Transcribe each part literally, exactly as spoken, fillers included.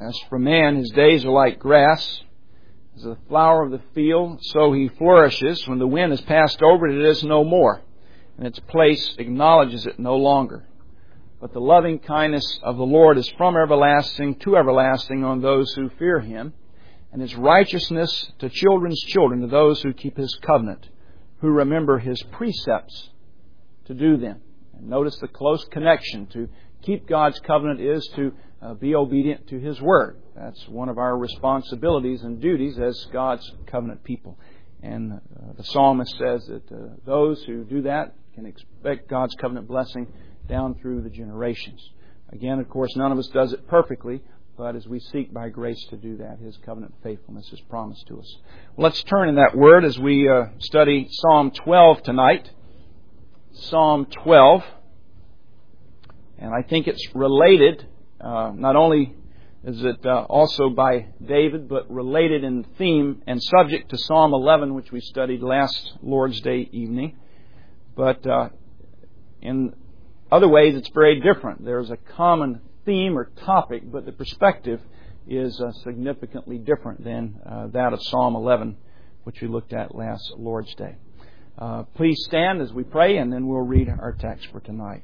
As for man, his days are like grass. As the flower of the field, so he flourishes. When the wind has passed over it, it is no more, and its place acknowledges it no longer. But the loving kindness of the Lord is from everlasting to everlasting on those who fear Him, and His righteousness to children's children, to those who keep His covenant, who remember His precepts to do them. And notice the close connection. To keep God's covenant is to uh, be obedient to His Word. That's one of our responsibilities and duties as God's covenant people. And uh, the psalmist says that uh, those who do that can expect God's covenant blessing down through the generations. Again, of course, none of us does it perfectly, but as we seek by grace to do that, His covenant faithfulness is promised to us. Well, let's turn in that Word as we uh, study Psalm twelve tonight. Psalm twelve. And I think it's related, uh, not only is it uh, also by David, but related in theme and subject to Psalm eleven, which we studied last Lord's Day evening. But uh, in other ways, it's very different. There's a common theme or topic, but the perspective is uh, significantly different than uh, that of Psalm eleven, which we looked at last Lord's Day. Uh, please stand as we pray, and then we'll read our text for tonight.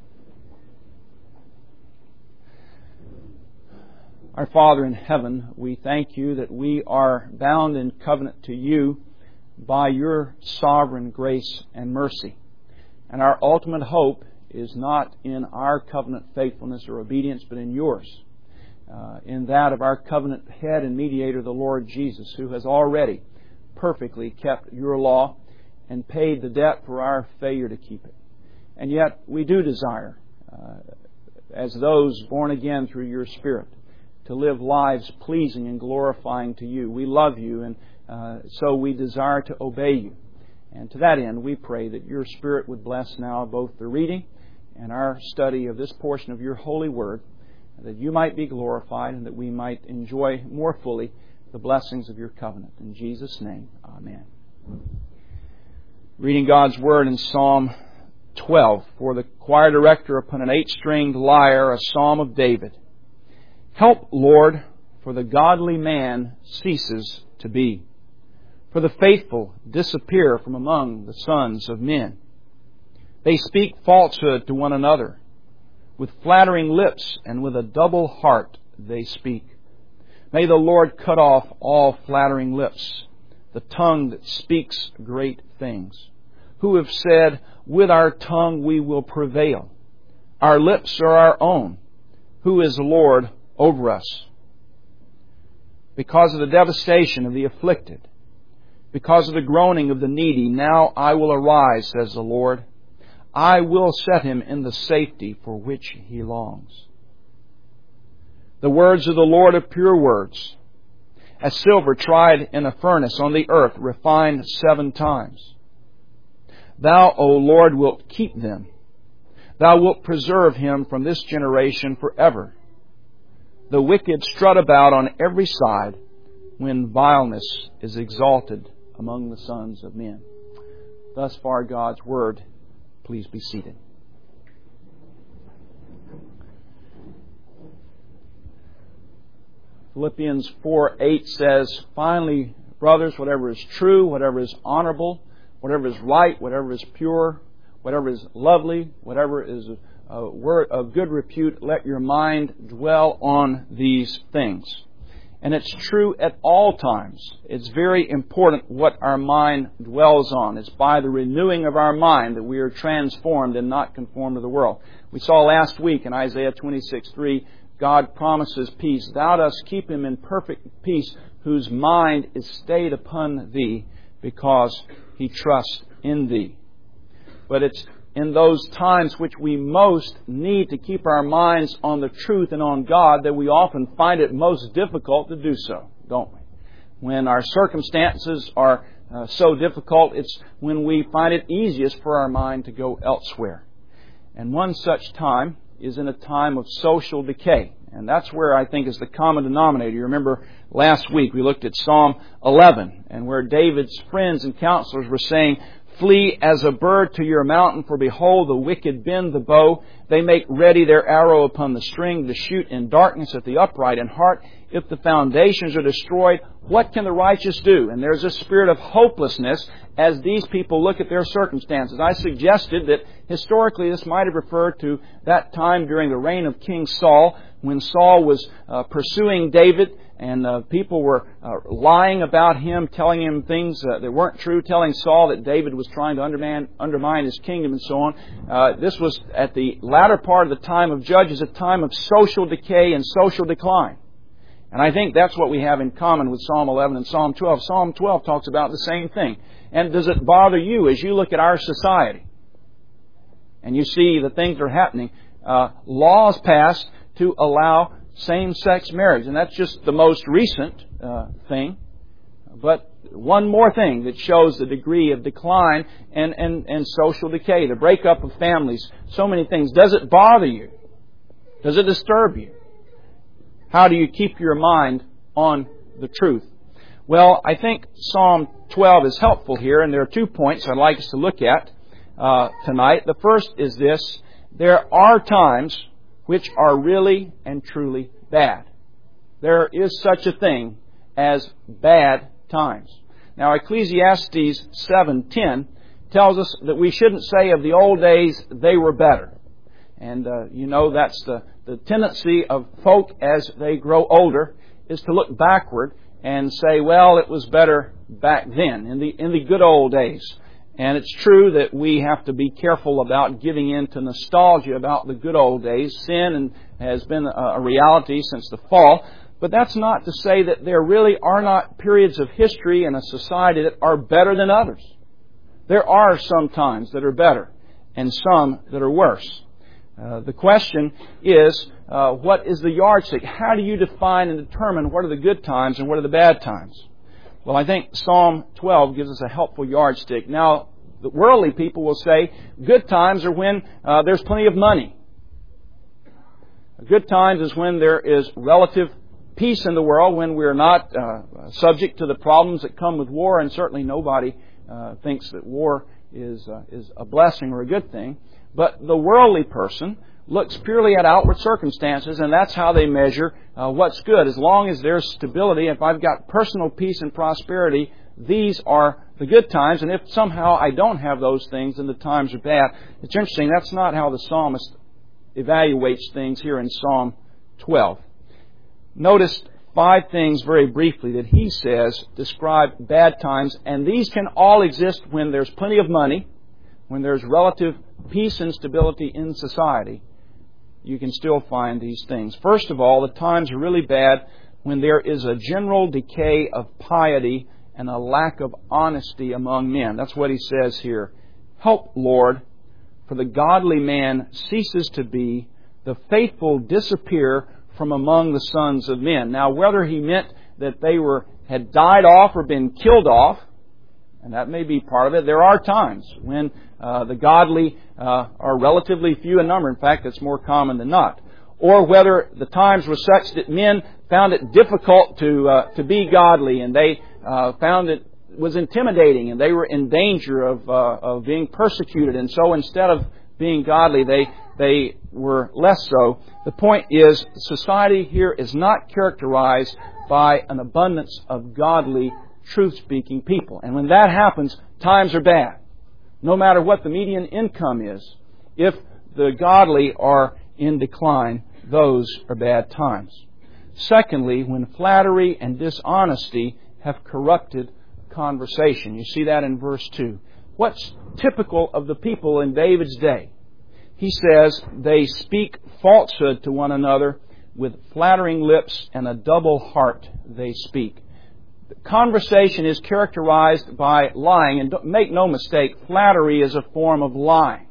Our Father in heaven, we thank You that we are bound in covenant to You by Your sovereign grace and mercy. And our ultimate hope is not in our covenant faithfulness or obedience, but in Yours. Uh, in that of our covenant head and mediator, the Lord Jesus, who has already perfectly kept Your law and paid the debt for our failure to keep it. And yet we do desire, uh, as those born again through Your Spirit, to live lives pleasing and glorifying to You. We love You, and uh, so we desire to obey You. And to that end, we pray that Your Spirit would bless now both the reading and our study of this portion of Your holy Word, that You might be glorified and that we might enjoy more fully the blessings of Your covenant. In Jesus' name, amen. Reading God's Word in Psalm twelve. For the choir director upon an eight-stringed lyre, a psalm of David. Help, Lord, for the godly man ceases to be. For the faithful disappear from among the sons of men. They speak falsehood to one another. With flattering lips and with a double heart they speak. May the Lord cut off all flattering lips, the tongue that speaks great things. Who have said, with our tongue we will prevail. Our lips are our own. Who is Lord over us? Because of the devastation of the afflicted, because of the groaning of the needy, now I will arise, says the Lord. I will set him in the safety for which he longs. The words of the Lord are pure words, as silver tried in a furnace on the earth, refined seven times. Thou, O Lord, wilt keep them. Thou wilt preserve him from this generation forever. The wicked strut about on every side when vileness is exalted among the sons of men. Thus far God's Word. Please be seated. Philippians four eight says, finally, brothers, whatever is true, whatever is honorable, whatever is right, whatever is pure, whatever is lovely, whatever is a word of good repute, let your mind dwell on these things. And it's true at all times. It's very important what our mind dwells on. It's by the renewing of our mind that we are transformed and not conformed to the world. We saw last week in Isaiah twenty-six three, God promises peace. Thou dost keep him in perfect peace, whose mind is stayed upon thee, because he trusts in thee. But it's in those times which we most need to keep our minds on the truth and on God that we often find it most difficult to do so, don't we? When our circumstances are uh, so difficult, it's when we find it easiest for our mind to go elsewhere. And one such time is in a time of social decay. And that's where I think is the common denominator. You remember last week we looked at Psalm eleven, and where David's friends and counselors were saying, Flee as a bird to your mountain, for behold, the wicked bend the bow. They make ready their arrow upon the string to shoot in darkness at the upright in heart. If the foundations are destroyed, what can the righteous do? And there's a spirit of hopelessness as these people look at their circumstances. I suggested that historically this might have referred to that time during the reign of King Saul, when Saul was uh, pursuing David, and uh, people were uh, lying about him, telling him things uh, that weren't true, telling Saul that David was trying to undermine, undermine his kingdom and so on. Uh, this was at the latter part of the time of Judges, a time of social decay and social decline. And I think that's what we have in common with Psalm eleven and Psalm twelve. Psalm twelve talks about the same thing. And does it bother you as you look at our society and you see the things that are happening? Uh, laws passed to allow same-sex marriage. And that's just the most recent uh, thing. But one more thing that shows the degree of decline and, and, and social decay, the breakup of families, so many things. Does it bother you? Does it disturb you? How do you keep your mind on the truth? Well, I think Psalm twelve is helpful here, and there are two points I'd like us to look at uh, tonight. The first is this: there are times which are really and truly bad. There is such a thing as bad times. Now, Ecclesiastes seven ten tells us that we shouldn't say of the old days they were better. And uh, you know that's the, the tendency of folk as they grow older is to look backward and say, well, it was better back then, in the in the good old days. And it's true that we have to be careful about giving in to nostalgia about the good old days. Sin has been a reality since the fall. But that's not to say that there really are not periods of history in a society that are better than others. There are some times that are better and some that are worse. Uh, the question is, uh, what is the yardstick? How do you define and determine what are the good times and what are the bad times? Well, I think Psalm twelve gives us a helpful yardstick. Now, the worldly people will say good times are when uh, there's plenty of money. Good times is when there is relative peace in the world, when we're not uh, subject to the problems that come with war, and certainly nobody uh, thinks that war is uh, is a blessing or a good thing. But the worldly person looks purely at outward circumstances, and that's how they measure uh, what's good. As long as there's stability, if I've got personal peace and prosperity, these are the good times. And if somehow I don't have those things, then the times are bad. It's interesting, that's not how the psalmist evaluates things here in Psalm twelve. Notice five things very briefly that he says describe bad times, and these can all exist when there's plenty of money, when there's relative peace and stability in society. You can still find these things. First of all, the times are really bad when there is a general decay of piety and a lack of honesty among men. That's what he says here. Help, Lord, for the godly man ceases to be, the faithful disappear from among the sons of men. Now, whether he meant that they were had died off or been killed off, and that may be part of it. There are times when uh, the godly uh, are relatively few in number. In fact, it's more common than not. Or whether the times were such that men found it difficult to uh, to be godly, and they uh, found it was intimidating, and they were in danger of uh, of being persecuted. And so instead of being godly, they they were less so. The point is, society here is not characterized by an abundance of godly, truth-speaking people. And when that happens, times are bad. No matter what the median income is, if the godly are in decline, those are bad times. Secondly, when flattery and dishonesty have corrupted conversation. You see that in verse two. What's typical of the people in David's day? He says, they speak falsehood to one another with flattering lips, and a double heart they speak. Conversation is characterized by lying, and make no mistake, flattery is a form of lying.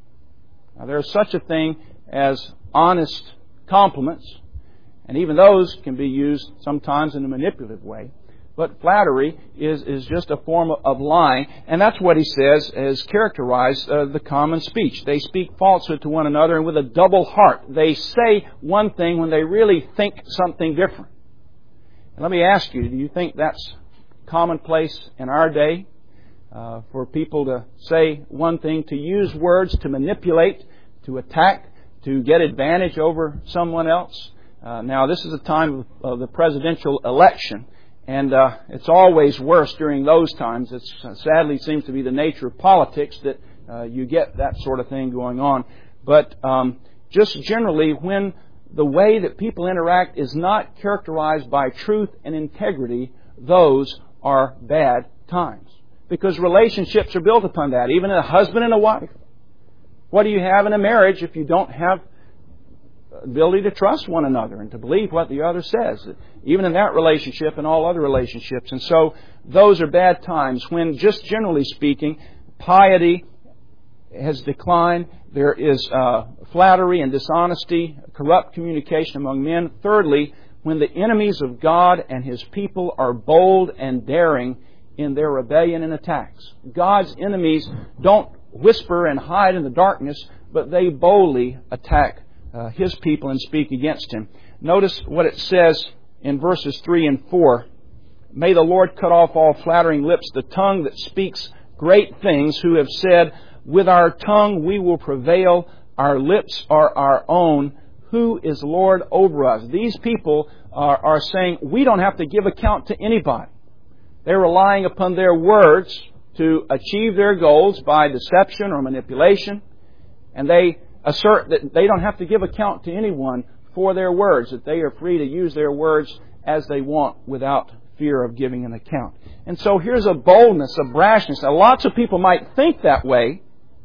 Now, there is such a thing as honest compliments, and even those can be used sometimes in a manipulative way. But flattery is, is just a form of lying, and that's what he says has characterized uh, the common speech. They speak falsehood to one another, and with a double heart. They say one thing when they really think something different. And let me ask you, do you think that's commonplace in our day? uh, for people to say one thing, to use words to manipulate, to attack, to get advantage over someone else. Uh, now, this is a time of, of the presidential election, and uh, it's always worse during those times. It uh, sadly seems to be the nature of politics that uh, you get that sort of thing going on. But um, just generally, when the way that people interact is not characterized by truth and integrity, those are bad times. Because relationships are built upon that, even a husband and a wife. What do you have in a marriage if you don't have ability to trust one another and to believe what the other says, even in that relationship and all other relationships? And so those are bad times when, just generally speaking, piety has declined. There is uh, flattery and dishonesty, corrupt communication among men. Thirdly, when the enemies of God and His people are bold and daring in their rebellion and attacks. God's enemies don't whisper and hide in the darkness, but they boldly attack uh, His people and speak against Him. Notice what it says in verses three and four. May the Lord cut off all flattering lips, the tongue that speaks great things, who have said, with our tongue we will prevail, our lips are our own. Who is Lord over us? These people are, are saying, we don't have to give account to anybody. They're relying upon their words to achieve their goals by deception or manipulation. And they assert that they don't have to give account to anyone for their words, that they are free to use their words as they want without fear of giving an account. And so here's a boldness, a brashness. Now, lots of people might think that way,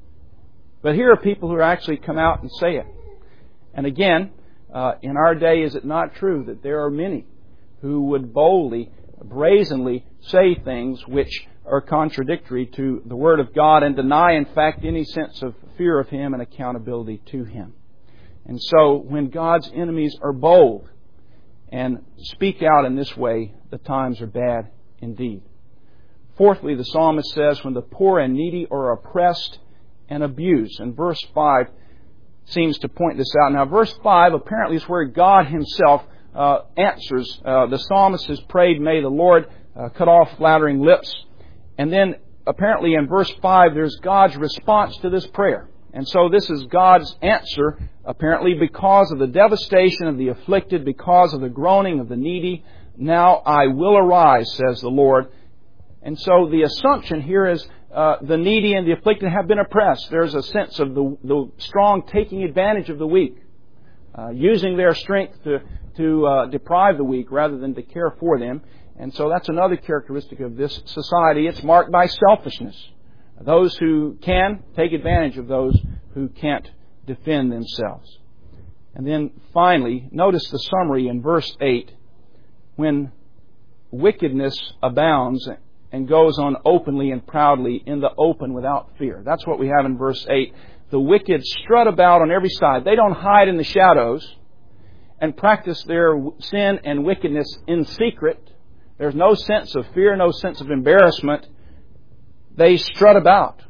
but here are people who actually come out and say it. And again, uh, in our day, is it not true that there are many who would boldly, brazenly say things which are contradictory to the Word of God and deny, in fact, any sense of fear of Him and accountability to Him? And so, when God's enemies are bold and speak out in this way, the times are bad indeed. Fourthly, the psalmist says, when the poor and needy are oppressed and abused. And verse five seems to point this out. Now, verse five apparently is where God Himself uh, answers. Uh, the psalmist has prayed, may the Lord uh, cut off flattering lips. And then, apparently in verse five, there's God's response to this prayer. And so this is God's answer, apparently because of the devastation of the afflicted, because of the groaning of the needy. Now I will arise, says the Lord. And so the assumption here is uh, the needy and the afflicted have been oppressed. There's a sense of the, the strong taking advantage of the weak, uh, using their strength to, to uh, deprive the weak rather than to care for them. And so that's another characteristic of this society. It's marked by selfishness. Those who can take advantage of those who can't defend themselves. And then finally, notice the summary in verse eight. When wickedness abounds and goes on openly and proudly in the open without fear. That's what we have in verse eight. The wicked strut about on every side. They don't hide in the shadows and practice their sin and wickedness in secret. There's no sense of fear, no sense of embarrassment. They strut about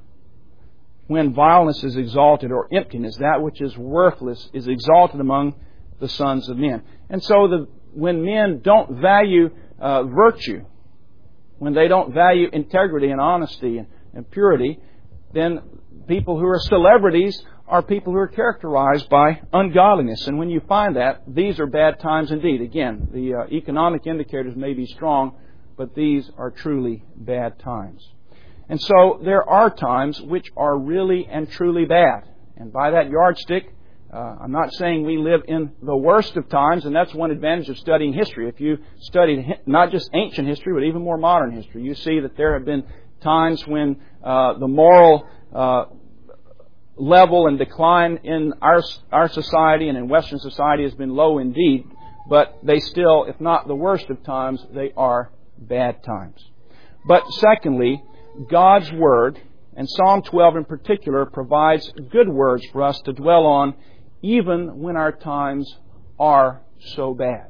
when vileness is exalted, or emptiness, that which is worthless, is exalted among the sons of men. And so the, when men don't value uh, virtue, when they don't value integrity and honesty and, and purity, then people who are celebrities are people who are characterized by ungodliness. And when you find that, these are bad times indeed. Again, the uh, economic indicators may be strong, but these are truly bad times. And so there are times which are really and truly bad. And by that yardstick, uh, I'm not saying we live in the worst of times, and that's one advantage of studying history. If you studied not just ancient history, but even more modern history, you see that there have been times when uh, the moral uh, level and decline in our our society and in Western society has been low indeed, but they still, if not the worst of times, they are bad times. But secondly, God's Word, and Psalm twelve in particular, provides good words for us to dwell on even when our times are so bad.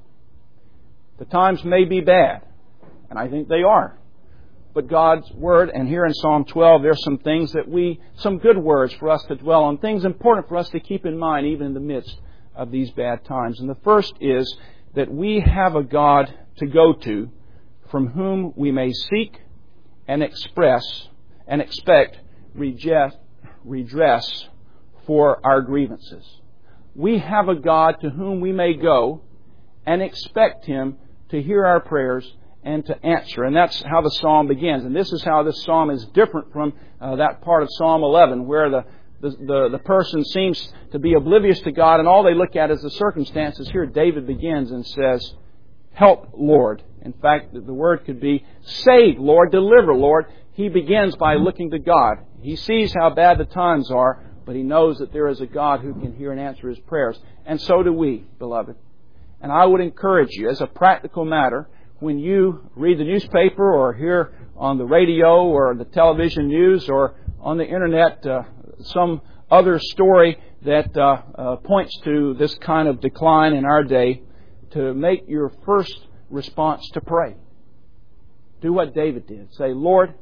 The times may be bad, and I think they are. But God's Word, and here in Psalm twelve, there's some things that we, some good words for us to dwell on, things important for us to keep in mind even in the midst of these bad times. And the first is that we have a God to go to from whom we may seek and express and expect redress, redress for our grievances. We have a God to whom we may go and expect Him to hear our prayers and to answer. And that's how the psalm begins. And this is how this psalm is different from uh, that part of Psalm eleven, where the, the, the, the person seems to be oblivious to God and all they look at is the circumstances. Here David begins and says, "Help, Lord." In fact, the word could be, "Save, Lord, deliver, Lord." He begins by looking to God. He sees how bad the times are, but he knows that there is a God who can hear and answer his prayers. And so do we, beloved. And I would encourage you, as a practical matter, when you read the newspaper or hear on the radio or the television news or on the Internet uh, some other story that uh, uh, points to this kind of decline in our day, to make your first response to pray. Do what David did. Say, "Lord,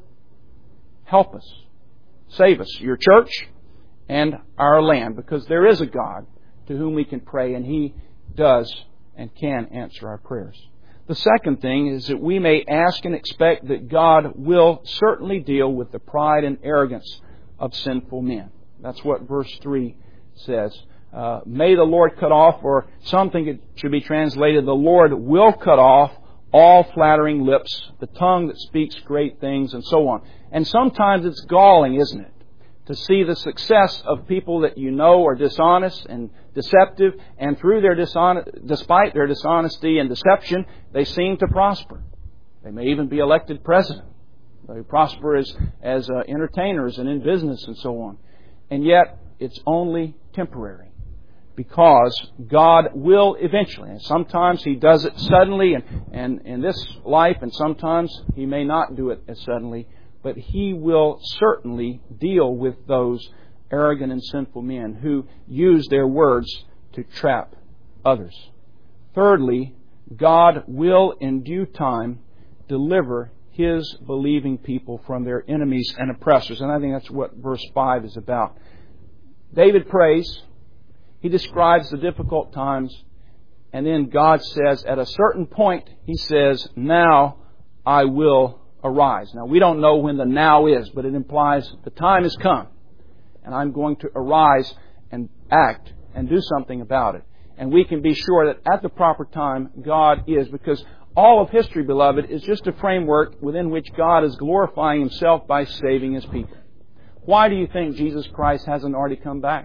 help us. Save us, your church and our land," because there is a God to whom we can pray, and He does and can answer our prayers. The second thing is that we may ask and expect that God will certainly deal with the pride and arrogance of sinful men. That's what verse three says. Uh, may the Lord cut off, or something it should be translated, the Lord will cut off all flattering lips, the tongue that speaks great things, and so on. And sometimes it's galling, isn't it, to see the success of people that you know are dishonest and deceptive, and through their dishonest, despite their dishonesty and deception, they seem to prosper. They may even be elected president. They prosper as, as uh, entertainers and in business and so on. And yet, it's only temporary. Because God will eventually, and sometimes He does it suddenly and, and in this life, and sometimes He may not do it as suddenly, but He will certainly deal with those arrogant and sinful men who use their words to trap others. Thirdly, God will in due time deliver His believing people from their enemies and oppressors. And I think that's what verse five is about. David prays. He describes the difficult times, and then God says, at a certain point, He says, "Now I will arise." Now, we don't know when the now is, but it implies the time has come, and I'm going to arise and act and do something about it. And we can be sure that at the proper time, God is, because all of history, beloved, is just a framework within which God is glorifying Himself by saving His people. Why do you think Jesus Christ hasn't already come back?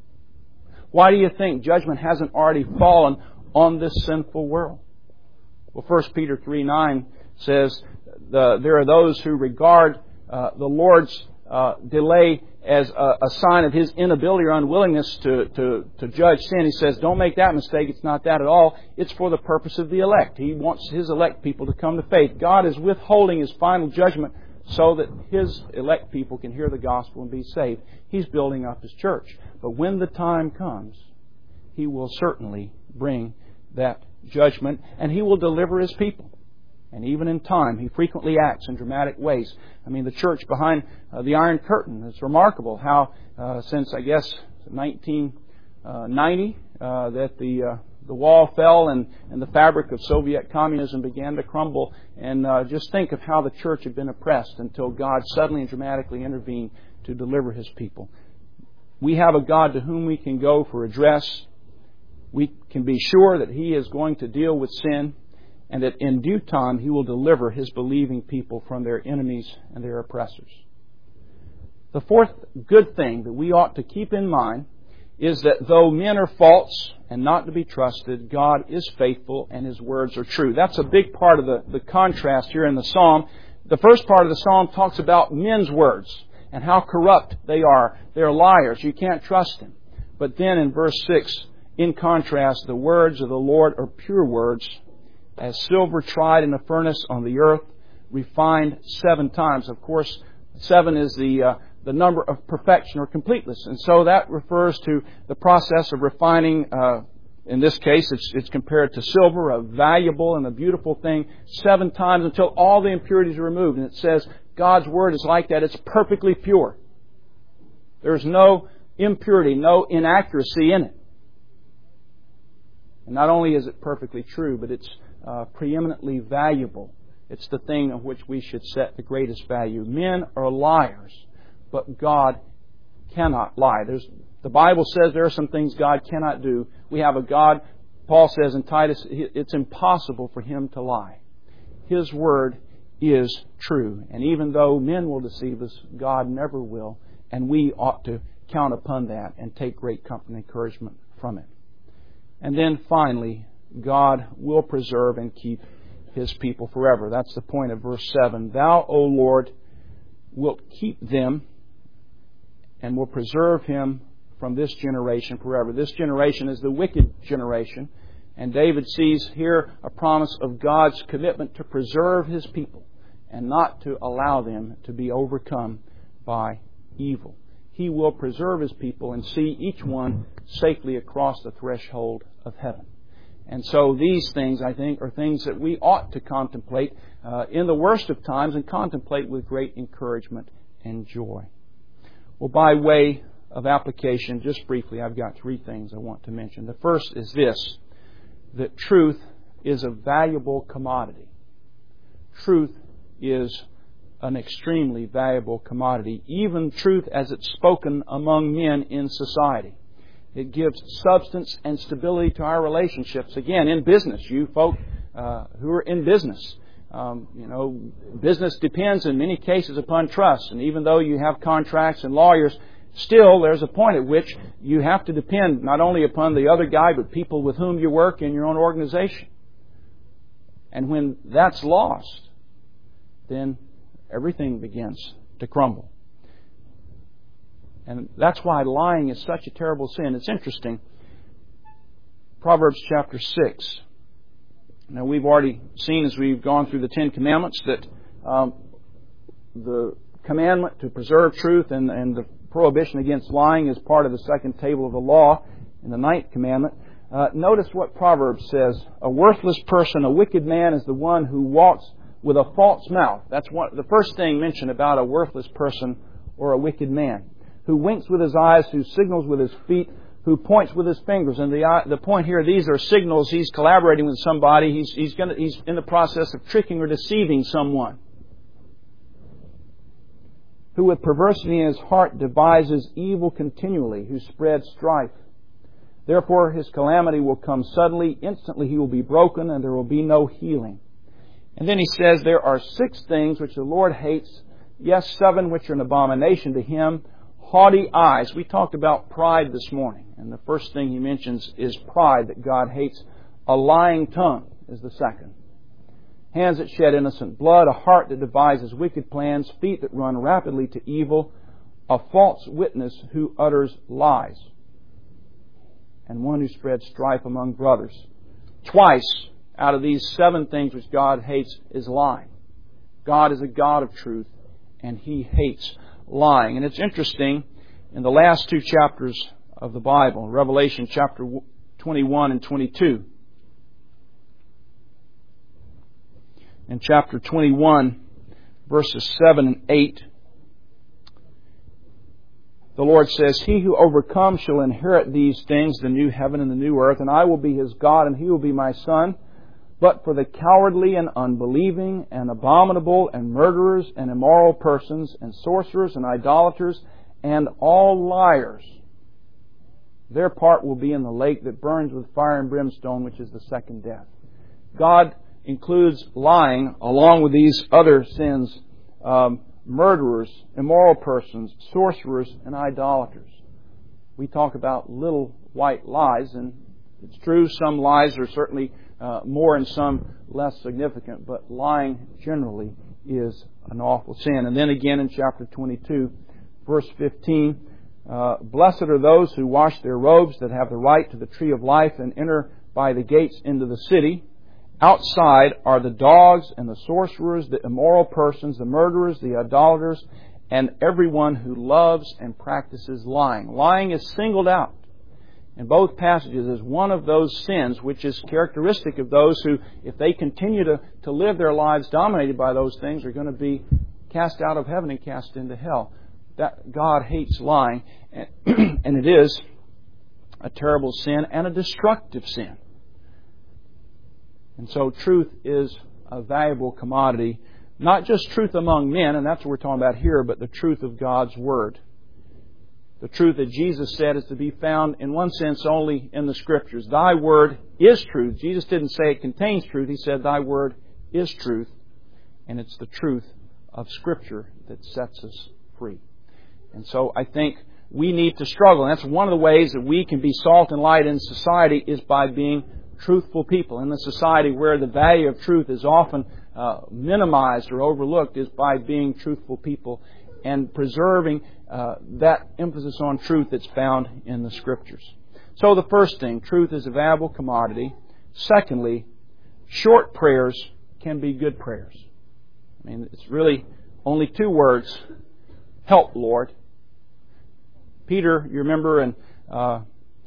Why do you think judgment hasn't already fallen on this sinful world? Well, First Peter three nine says the, there are those who regard uh, the Lord's uh, delay as a, a sign of His inability or unwillingness to, to, to judge sin. He says, don't make that mistake. It's not that at all. It's for the purpose of the elect. He wants His elect people to come to faith. God is withholding His final judgment so that His elect people can hear the gospel and be saved. He's building up His church. But when the time comes, He will certainly bring that judgment, and He will deliver His people. And even in time, He frequently acts in dramatic ways. I mean, the church behind uh, the Iron Curtain, it's remarkable how uh, since, I guess, nineteen ninety, uh, that the uh, the wall fell and, and the fabric of Soviet communism began to crumble. And uh, just think of how the church had been oppressed until God suddenly and dramatically intervened to deliver His people. We have a God to whom we can go for redress. We can be sure that He is going to deal with sin, and that in due time He will deliver His believing people from their enemies and their oppressors. The fourth good thing that we ought to keep in mind is that though men are false and not to be trusted, God is faithful and His words are true. That's a big part of the, the contrast here in the psalm. The first part of the psalm talks about men's words and how corrupt they are. They're liars. You can't trust them. But then in verse six, in contrast, the words of the Lord are pure words, as silver tried in a furnace on the earth, refined seven times. Of course, seven is the uh, the number of perfection or completeness. And so that refers to the process of refining. Uh, in this case, it's, it's compared to silver, a valuable and a beautiful thing, seven times until all the impurities are removed. And it says God's Word is like that. It's perfectly pure. There's no impurity, no inaccuracy in it. And not only is it perfectly true, but it's uh, preeminently valuable It's the thing on which we should set the greatest value. Men are liars, but God cannot lie. There's, the Bible says there are some things God cannot do. We have a God, Paul says in Titus, it's impossible for Him to lie. His Word is true. And even though men will deceive us, God never will. And we ought to count upon that and take great comfort and encouragement from it. And then finally, God will preserve and keep His people forever. That's the point of verse seven. Thou, O Lord, wilt keep them and will preserve him from this generation forever. This generation is the wicked generation. And David sees here a promise of God's commitment to preserve His people and not to allow them to be overcome by evil. He will preserve His people and see each one safely across the threshold of heaven. And so these things, I think, are things that we ought to contemplate uh, in the worst of times and contemplate with great encouragement and joy. Well, by way of application, just briefly, I've got three things I want to mention. The first is this, that truth is a valuable commodity. Truth is an extremely valuable commodity, even truth as it's spoken among men in society. It gives substance and stability to our relationships. Again, in business, you folk uh, who are in business, um, you know, business depends in many cases upon trust. And even though you have contracts and lawyers, still there's a point at which you have to depend not only upon the other guy, but people with whom you work in your own organization. And when that's lost, then everything begins to crumble. And that's why lying is such a terrible sin. It's interesting. Proverbs chapter six. Now, we've already seen as we've gone through the Ten Commandments that um, the commandment to preserve truth and, and the prohibition against lying is part of the second table of the law in the ninth commandment. Uh, notice what Proverbs says. A worthless person, a wicked man, is the one who walks with a false mouth. That's what, the first thing mentioned about a worthless person or a wicked man. Who winks with his eyes, who signals with his feet, who points with his fingers. And the the point here, these are signals. He's collaborating with somebody. He's he's going to, he's in the process of tricking or deceiving someone. Who with perversity in his heart devises evil continually, who spreads strife. Therefore his calamity will come suddenly. Instantly he will be broken, and there will be no healing. And then he says there are six things which the Lord hates. Yes, seven which are an abomination to Him. Haughty eyes. We talked about pride this morning. And the first thing he mentions is pride that God hates. A lying tongue is the second. Hands that shed innocent blood. A heart that devises wicked plans. Feet that run rapidly to evil. A false witness who utters lies. And one who spreads strife among brothers. Twice out of these seven things which God hates is lying. God is a God of truth, and He hates lying. And it's interesting, in the last two chapters of the Bible, Revelation chapter twenty-one and twenty-two. In chapter twenty-one, verses seven and eight, the Lord says, He who overcomes shall inherit these things, the new heaven and the new earth, and I will be his God, and he will be my son. But for the cowardly and unbelieving and abominable and murderers and immoral persons and sorcerers and idolaters and all liars, their part will be in the lake that burns with fire and brimstone, which is the second death. God includes lying along with these other sins, um, murderers, immoral persons, sorcerers, and idolaters. We talk about little white lies, and it's true, some lies are certainly Uh, more and some less significant, but lying generally is an awful sin. And then again in chapter twenty-two, verse fifteen, uh, Blessed are those who wash their robes, that have the right to the tree of life, and enter by the gates into the city. Outside are the dogs and the sorcerers, the immoral persons, the murderers, the idolaters, and everyone who loves and practices lying. Lying is singled out in both passages as one of those sins which is characteristic of those who, if they continue to, to live their lives dominated by those things, are going to be cast out of heaven and cast into hell. That God hates lying, and, and it is a terrible sin and a destructive sin. And so truth is a valuable commodity. Not just truth among men, and that's what we're talking about here, but the truth of God's Word. The truth that Jesus said is to be found, in one sense, only in the Scriptures. Thy Word is truth. Jesus didn't say it contains truth. He said, Thy Word is truth. And it's the truth of Scripture that sets us free. And so I think we need to struggle. And that's one of the ways that we can be salt and light in society, is by being truthful people. In the society where the value of truth is often uh, minimized or overlooked, is by being truthful people and preserving uh, that emphasis on truth that's found in the Scriptures. So the first thing, truth is a valuable commodity. Secondly, short prayers can be good prayers. I mean, it's really only two words. Help, Lord. Peter, you remember in uh,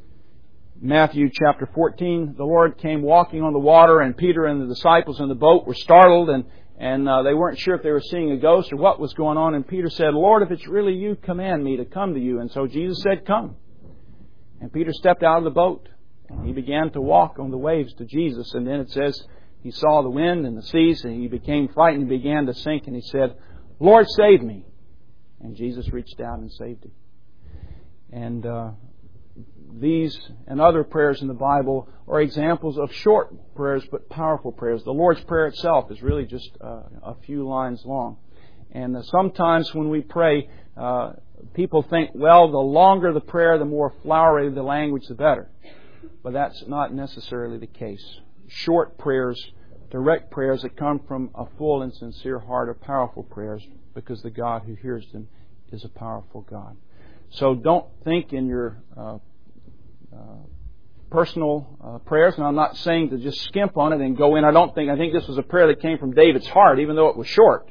Matthew chapter fourteen, the Lord came walking on the water, and Peter and the disciples in the boat were startled, and, and uh, they weren't sure if they were seeing a ghost or what was going on. And Peter said, Lord, if it's really you, command me to come to you. And so Jesus said, come. And Peter stepped out of the boat, and he began to walk on the waves to Jesus. And then it says he saw the wind and the seas, and he became frightened and began to sink. And he said, Lord, save me. And Jesus reached down and saved him. And uh, these and other prayers in the Bible are examples of short prayers but powerful prayers. The Lord's Prayer itself is really just uh, a few lines long. And uh, sometimes when we pray, uh, people think, well, the longer the prayer, the more flowery the language, the better. But that's not necessarily the case. Short prayers, direct prayers that come from a full and sincere heart, are powerful prayers, because the God who hears them is a powerful God. So don't think in your uh, uh, personal uh, prayers, and I'm not saying to just skimp on it and go in. I don't think, I think this was a prayer that came from David's heart, even though it was short.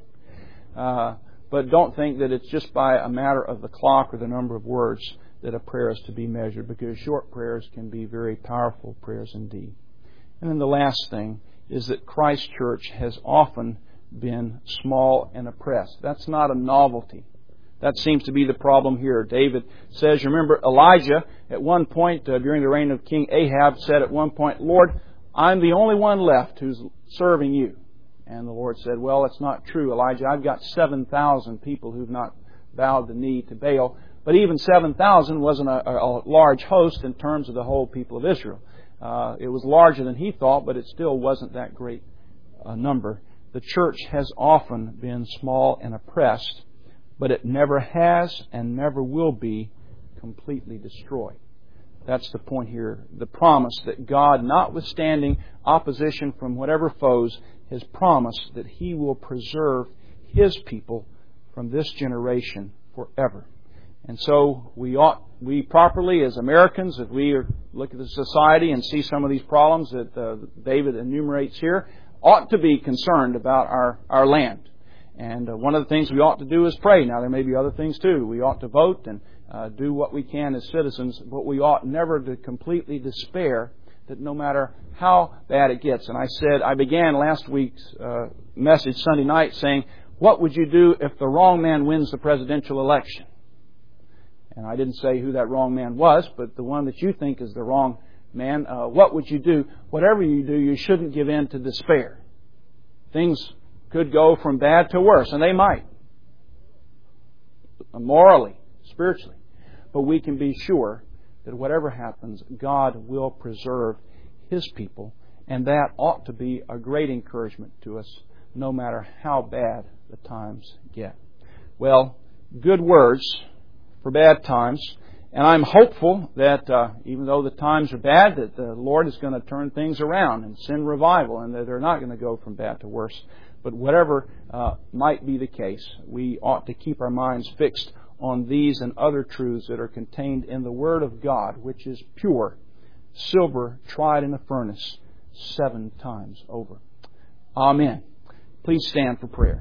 Uh, but don't think that it's just by a matter of the clock or the number of words that a prayer is to be measured, because short prayers can be very powerful prayers indeed. And then the last thing is that Christ Church has often been small and oppressed. That's not a novelty. That seems to be the problem here. David says, you remember Elijah at one point uh, during the reign of King Ahab said at one point, Lord, I'm the only one left who's serving you. And the Lord said, well, it's not true, Elijah. I've got seven thousand people who've not bowed the knee to Baal. But even seven thousand wasn't a, a large host in terms of the whole people of Israel. Uh, it was larger than he thought, but it still wasn't that great a number. The church has often been small and oppressed, but it never has and never will be completely destroyed. That's the point here. The promise that God, notwithstanding opposition from whatever foes, has promised that He will preserve His people from this generation forever. And so we ought, we properly as Americans, if we look at the society and see some of these problems that uh, David enumerates here, ought to be concerned about our, our land. And uh, one of the things we ought to do is pray. Now, there may be other things too. We ought to vote and uh, do what we can as citizens, but we ought never to completely despair that no matter how bad it gets. And I said, I began last week's uh, message Sunday night saying, what would you do if the wrong man wins the presidential election? And I didn't say who that wrong man was, but the one that you think is the wrong man. Uh, what would you do? Whatever you do, you shouldn't give in to despair. Things could go from bad to worse, and they might. Morally, spiritually. But we can be sure that whatever happens, God will preserve His people, and that ought to be a great encouragement to us, no matter how bad the times get. Well, good words for bad times, and I'm hopeful that uh, even though the times are bad, that the Lord is going to turn things around and send revival, and that they're not going to go from bad to worse. But whatever uh, might be the case, we ought to keep our minds fixed on these and other truths that are contained in the Word of God, which is pure, silver tried in a furnace seven times over. Amen. Please stand for prayer.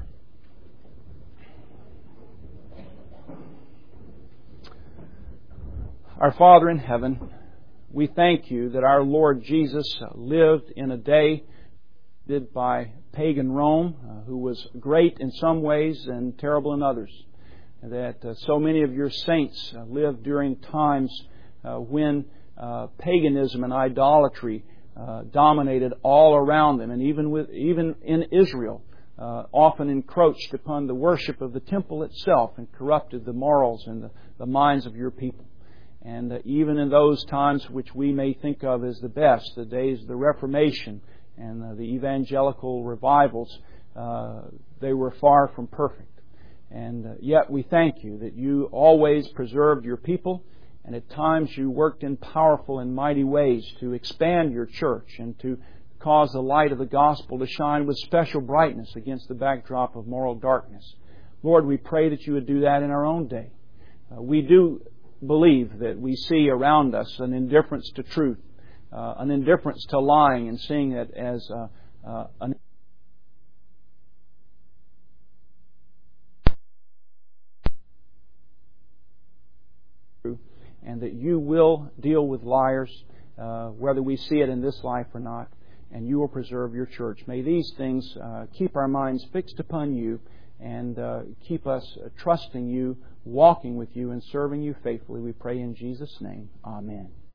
Our Father in heaven, we thank You that our Lord Jesus lived in a day did by pagan Rome, uh, who was great in some ways and terrible in others. That uh, so many of Your saints uh, lived during times uh, when uh, paganism and idolatry uh, dominated all around them, and even with even in Israel, uh, often encroached upon the worship of the temple itself and corrupted the morals and the, the minds of your people. And uh, even in those times which we may think of as the best, the days of the Reformation and uh, the evangelical revivals, uh, they were far from perfect. And uh, yet we thank you that you always preserved your people, and at times you worked in powerful and mighty ways to expand your church and to cause the light of the gospel to shine with special brightness against the backdrop of moral darkness. Lord, we pray that you would do that in our own day. Uh, we do believe that we see around us an indifference to truth, uh, an indifference to lying, and seeing it as uh, uh, an and that you will deal with liars, uh, whether we see it in this life or not, and you will preserve your church. May these things uh, keep our minds fixed upon you and uh, keep us uh, trusting you, walking with you, and serving you faithfully. We pray in Jesus' name. Amen.